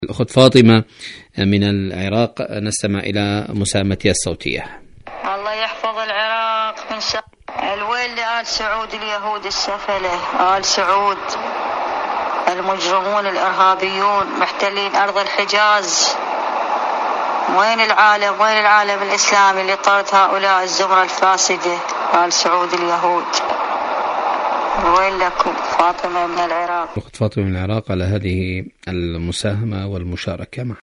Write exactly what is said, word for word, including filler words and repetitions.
الأخت فاطمة من العراق، نستمع إلى مساهمتها الصوتية. الله يحفظ العراق من شر الويل لآل سعود اليهود السفلة. آل سعود المجرمون الإرهابيون محتلين أرض الحجاز. وين العالم وين العالم الإسلامي اللي طرد هؤلاء الزمرة الفاسدة آل سعود اليهود؟ وين لكم؟ فاطمة من العراق. أخت فاطمة من العراق على هذه المساهمة والمشاركة معنا.